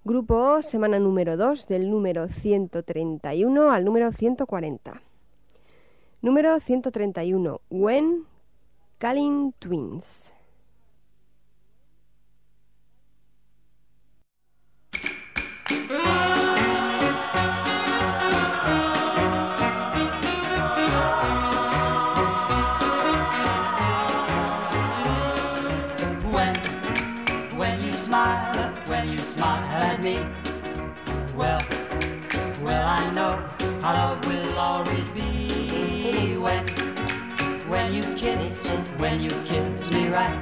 Grupo semana número 2, del número 131 al número 140. Número 131, When Calling Twins. When you smile at me, well, I know our love will always be. When you kiss me right,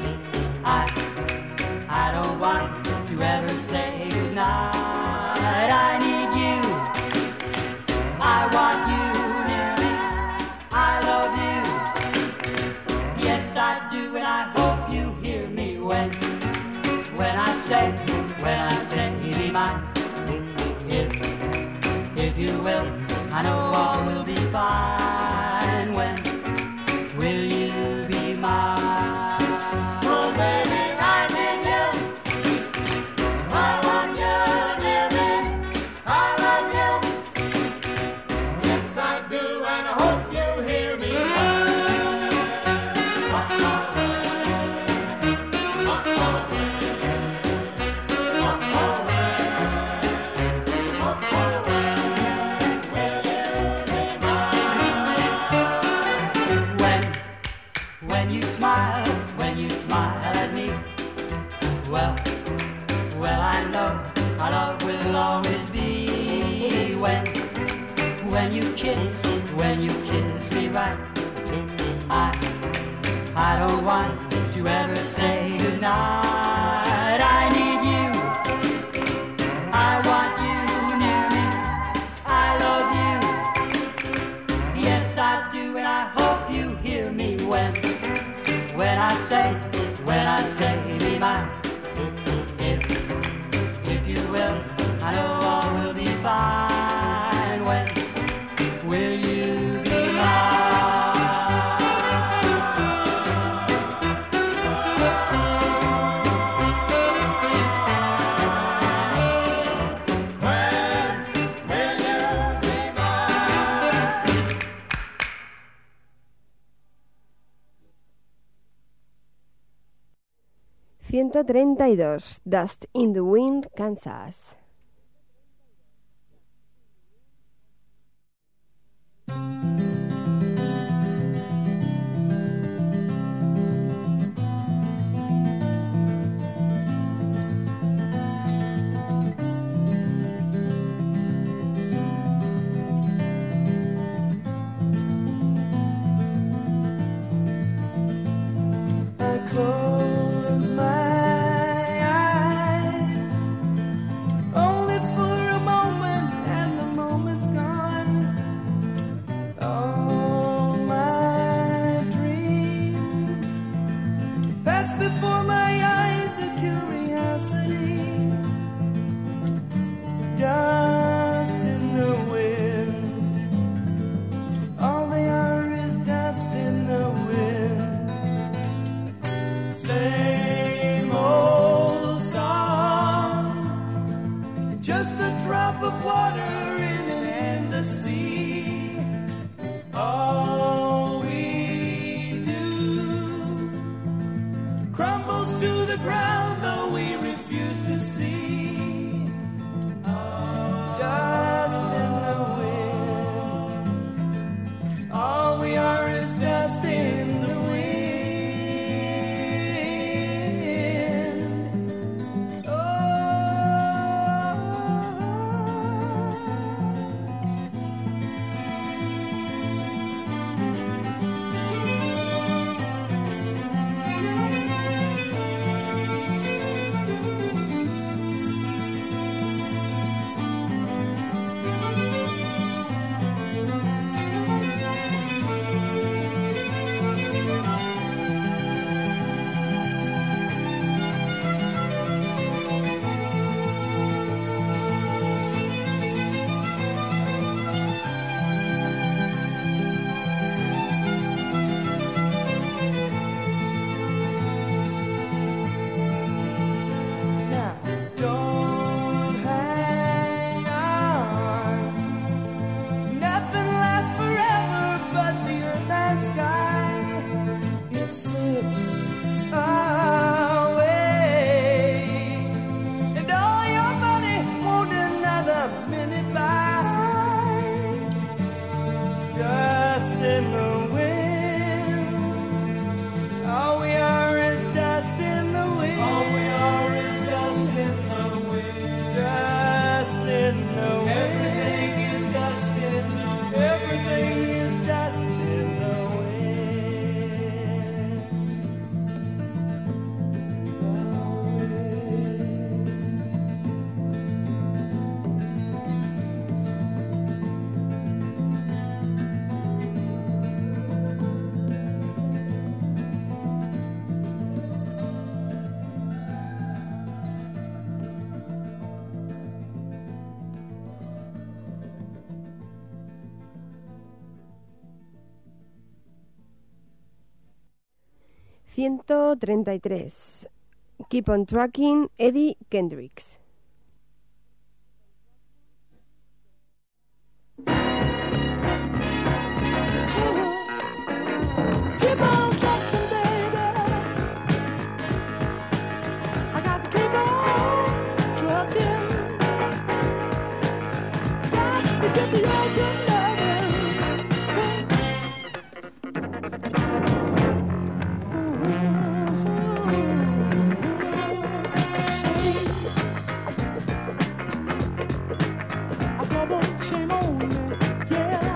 I don't want to ever say goodnight. I need you, I want you near me, I love you, yes I do, and I hope you hear me when I say, be mine, if you will, I know all will be fine. When will you be mine? Oh baby, I need you, I want you near me, I love you, yes I do, and I hope you hear me. When you smile at me, well, I know our love will always be. When you kiss me right, I don't want to ever say goodnight. I need you, I want you near me, I love you, yes I do, and I hope you hear me when I say, be mine, if you will, I know all will be fine. When will you be mine? When will you be mine? 132, Dust in the Wind, Kansas. Before my eyes, a curiosity, dust in the wind. All they are is dust in the wind. Same old song, just a drop of water in an endless sea. All we do crumbles to the ground, though we refuse to see. Dust in the wind. All we are is dust in the wind. Oh, 133. Keep on Trucking, Eddie Kendricks. Keep on trucking, baby. I got to keep on trucking. Got to get the old good loving. I double shame on me, yeah.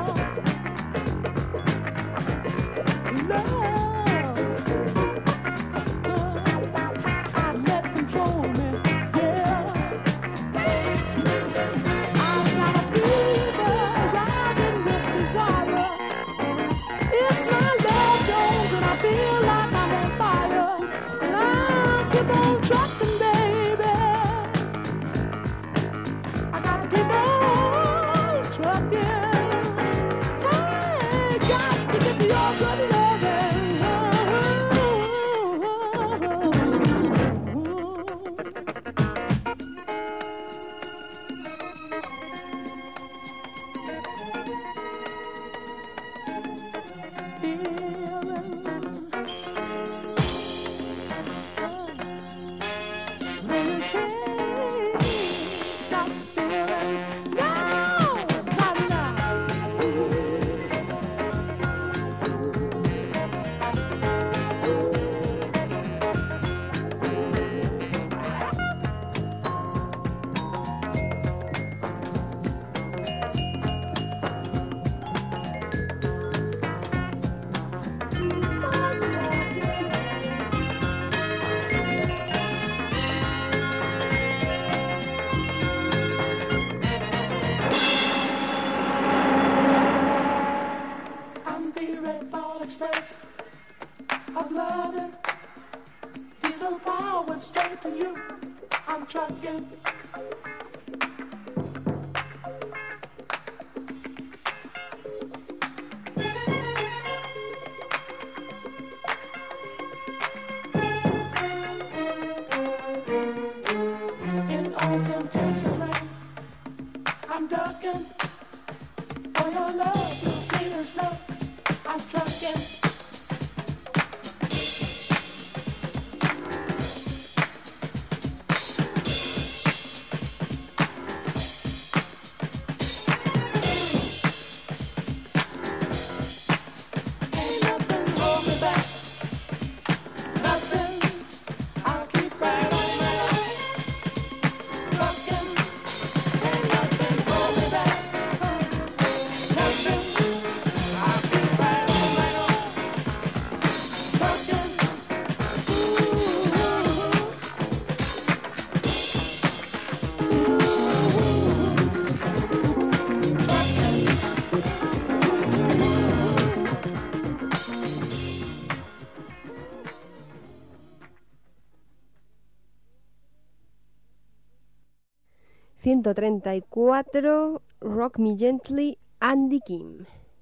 ...134... Rock Me Gently, Andy Kim.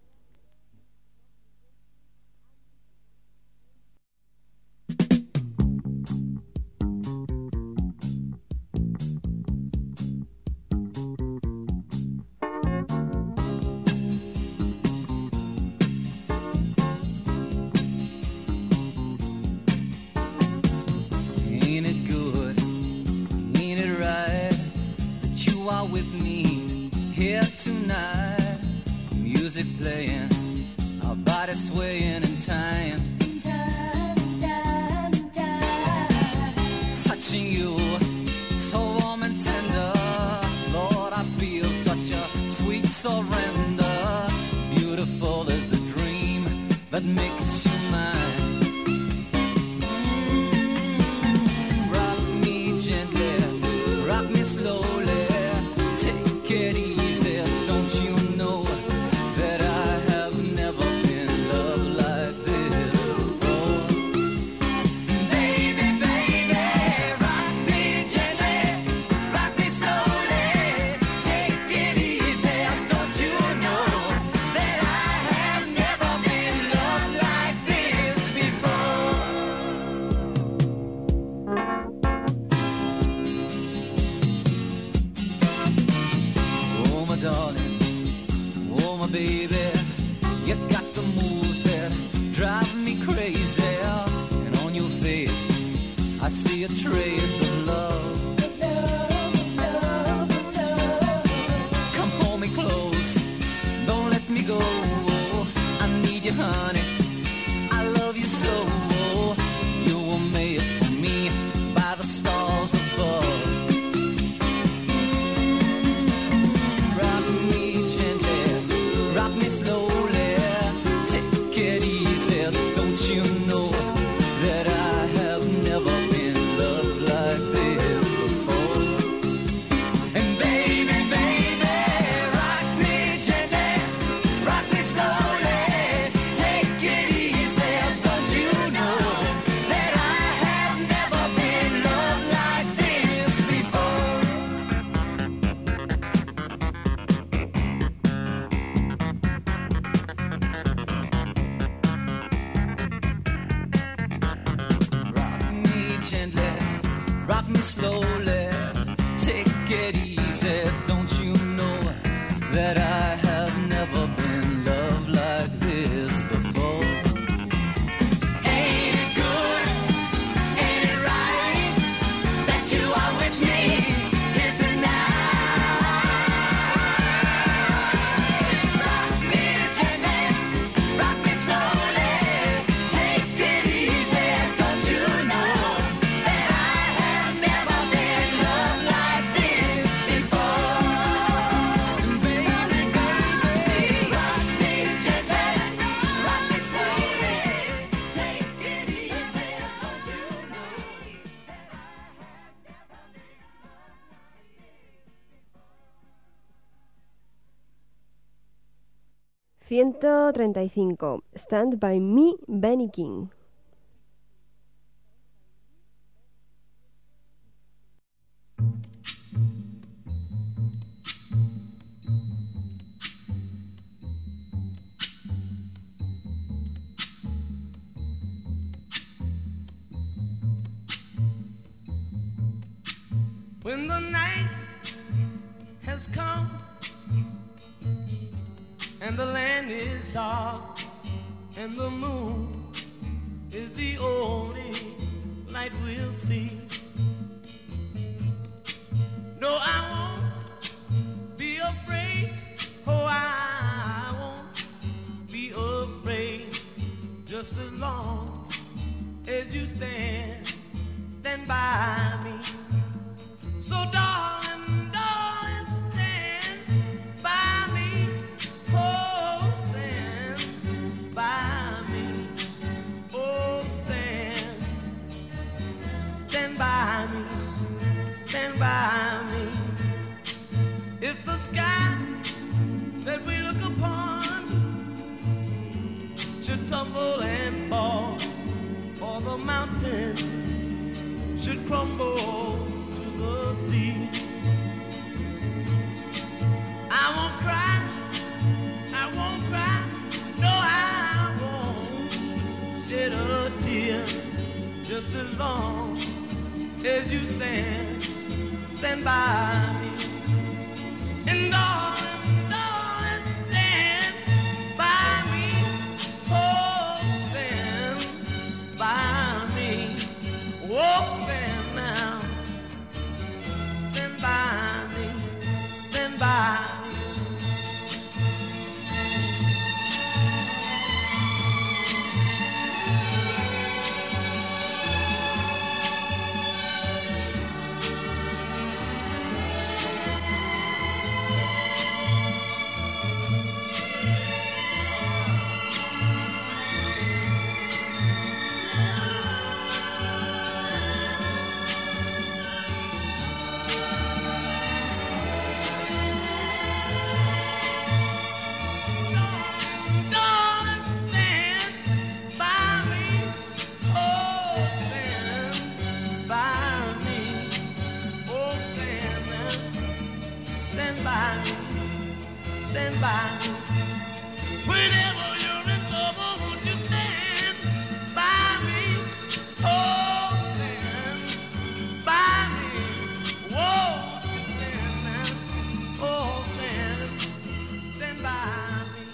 Ain't it good? Ain't it right that you are with me here tonight? Music playing, our bodies swaying in time. Touching you, so warm and tender. Lord, I feel such a sweet surrender. Beautiful is the dream that makes you mine. Slowly, take it easy. Don't you know that I have my baby. You got the moves that drive me crazy. And on your face, I see a trace of love. Come hold me close, don't let me go. I need you, honey, I love you so. You were made for me by the stars above. Rock me gently, rock me slowly. Take it easy, don't you know that I have never been loved like this before? And baby, baby, rock me gently, rock me slowly. Take it easy, don't you know that I have never been loved like this before? Rock me gently, rock me slowly. Take it easy, don't you know that I have never been loved like this before? Ain't it good? Ain't it right that you are with me here tonight? Rock me gently, rock me slowly. Take it easy, don't you know that I have never been loved like this before? Baby, baby, rock me gently, rock me slowly. Take it easy, don't you know that I have never been. 135. Stand by Me, Benny King. When the night has come and the land is dark and the moon is the only light we'll see. No, I won't be afraid. Oh, I won't be afraid. Just as long as you stand by me. So darling, darling, stand by me. Oh, stand by me. Oh, stand by me. Stand by me. If the sky that we look upon should tumble and fall, or the mountain should crumble to the sea, I won't cry, I won't cry, no, I won't shed a tear. Just as long as you stand by me. And darling, darling, stand by me. Oh, stand by me. Oh, stand now. Stand by me. Stand by me. Stand by me. Whenever you're in trouble, won't you stand by me? Oh, stand by me. Whoa, stand now. Oh, stand by me.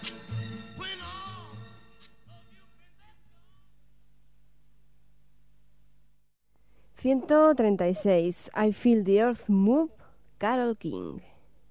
136. I Feel the Earth Move, Carole King.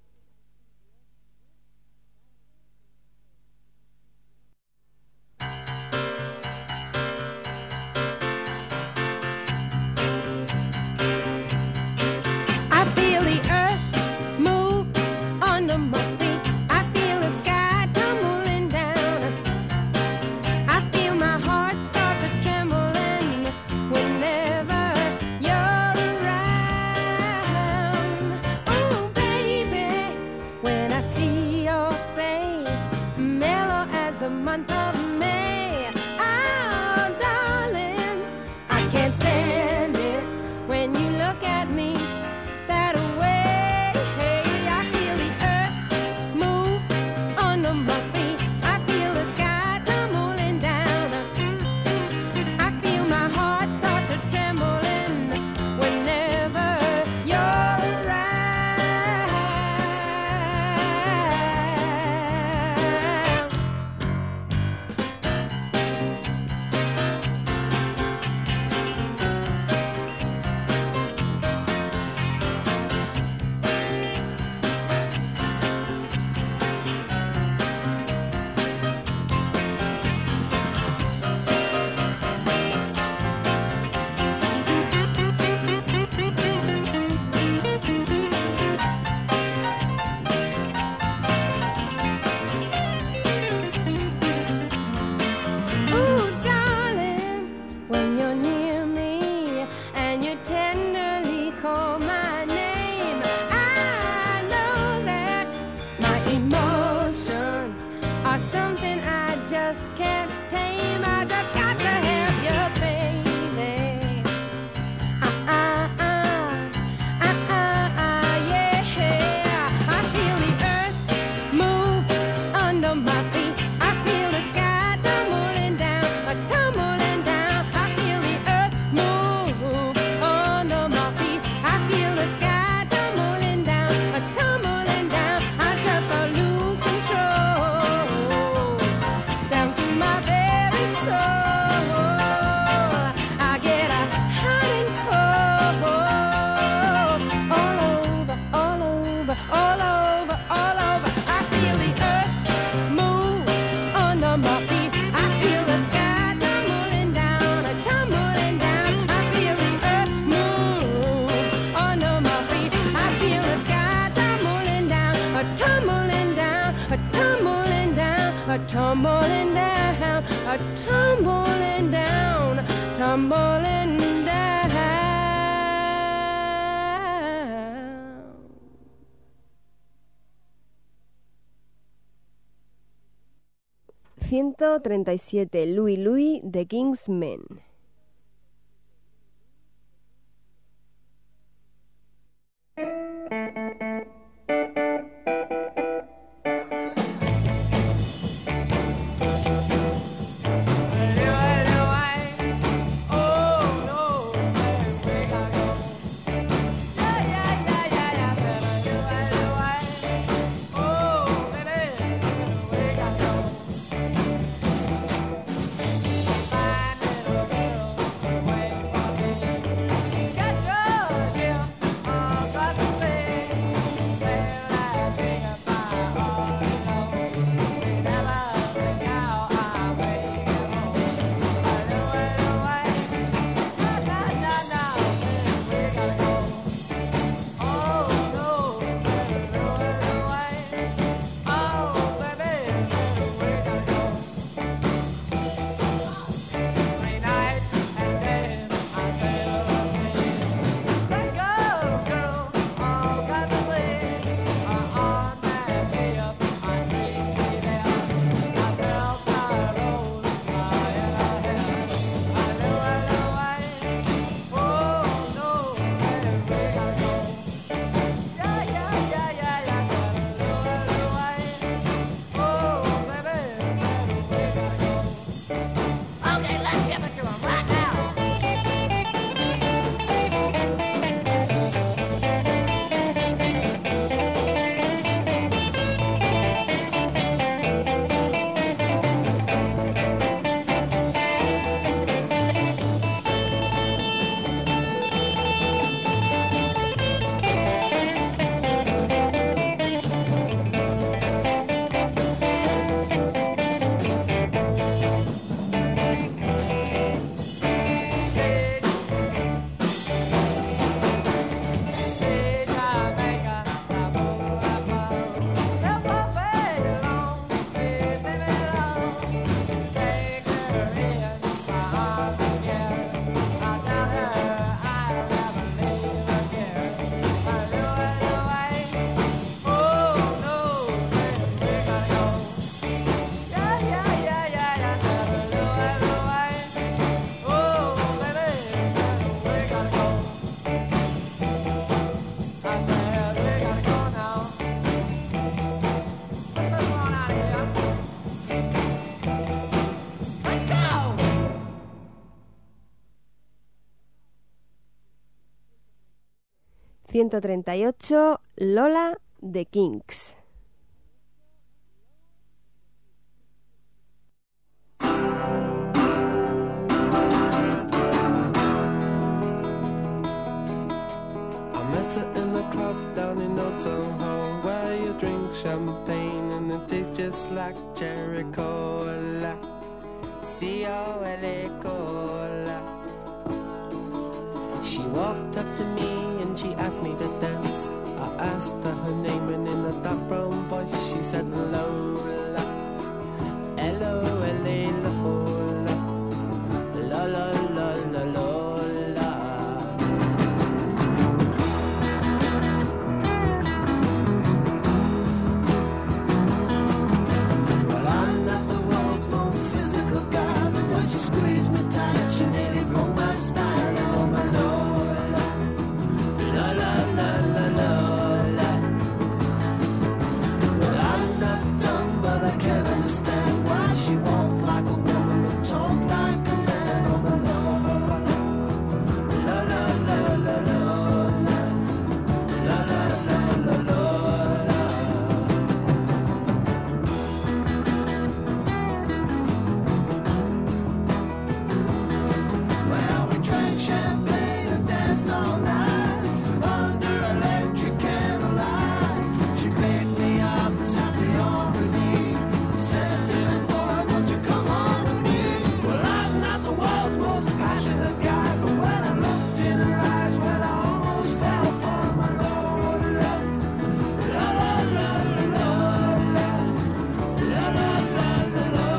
tumbling down, a tumbling down, tumbling down. 137. Louie Louie, The King's Men. Fine little 138, Lola, de Kinks. In the club down in Old Soho, where you drink champagne and it tastes just like cherry cola, C-O-L-A cola. She walked up to me and she asked me to dance. I asked her her name and in a dark brown voice she said Lola, L-O-L-A Lola, Lola, Lola, Lola. She squeezed me tight, she nearly broke my spine. Oh my Lola, Lola, Lola, Lola. Well, I'm not dumb, but I can't understand why she walked like a woman but talked like a man. Oh my Lola, Lola, Lola, Lola, Lola, Lola, Lola. Champagne and danced all night under electric candlelight. She picked me up and sat me on her knee. Said, little boy, won't you come on to me? Well, I'm not the world's most passionate guy, but when I looked in her eyes, well, I almost fell for my Lola. Lola, Lola, Lola, Lola, Lola, Lola.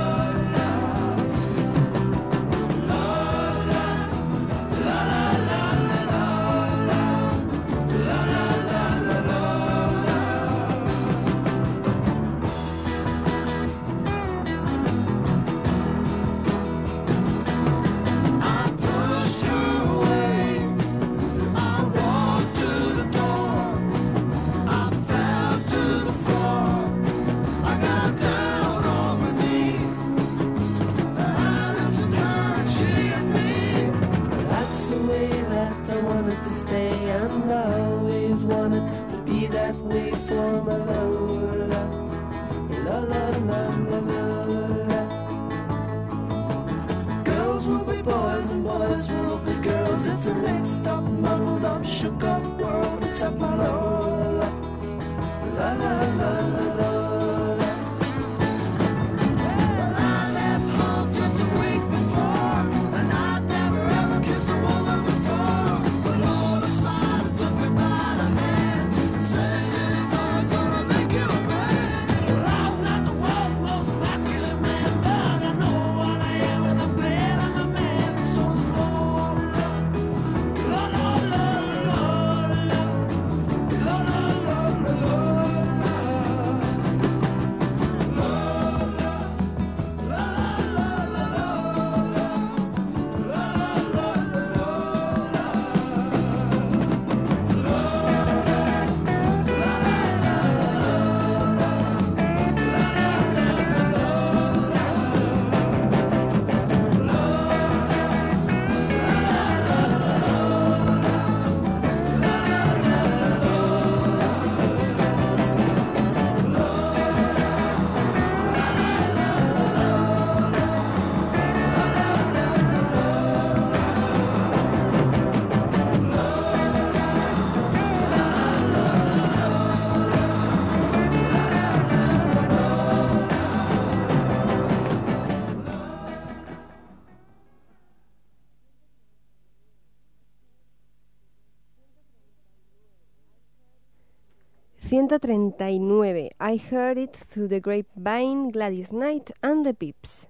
...139, I Heard It Through the Grapevine, Gladys Knight and the Pips.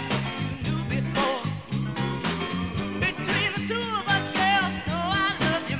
Between the two of us, girls, know I love you.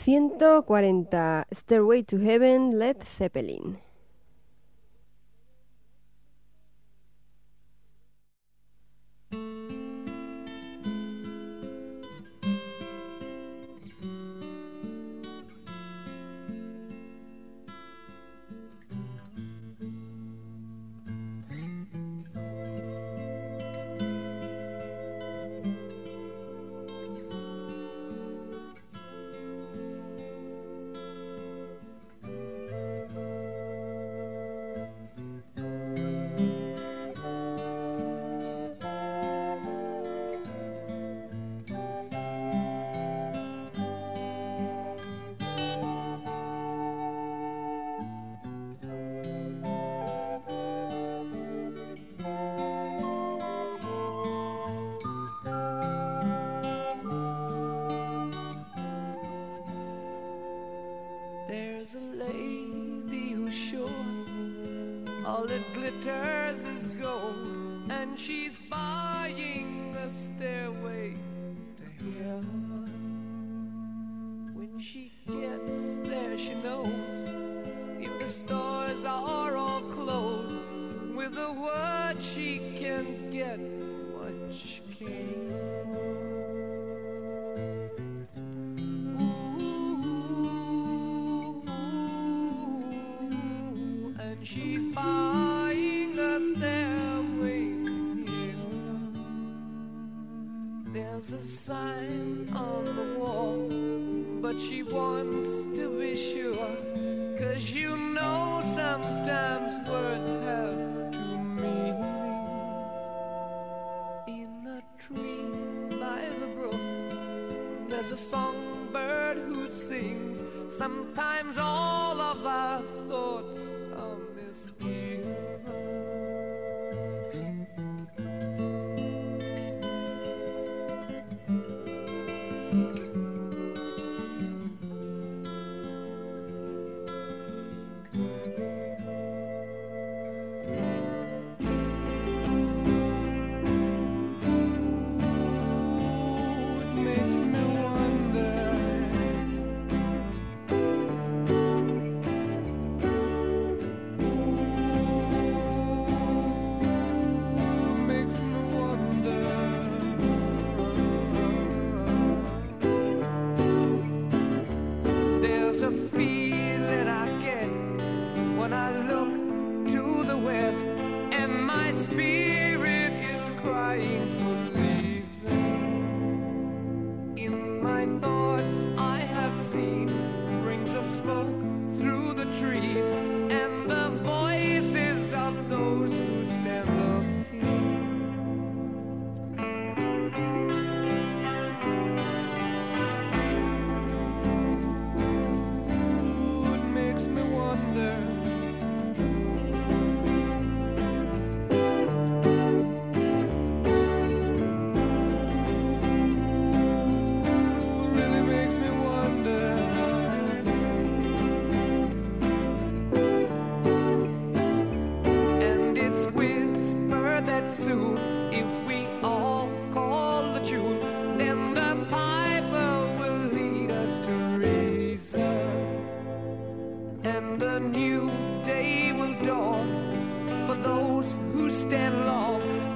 140 Stairway to Heaven, Led Zeppelin. There's a lady who's sure all that glitters is gold, and she's buying a stairway to heaven. When she gets there, she knows if the stores are all closed, with a word she can get what she came for. She's buying a stairway here. There's a sign on the wall, but she wants to be sure, 'cause you know sometimes words have two meanings. In a tree by the brook, there's a songbird who sings. Sometimes all of our thoughts are misgiven. stand long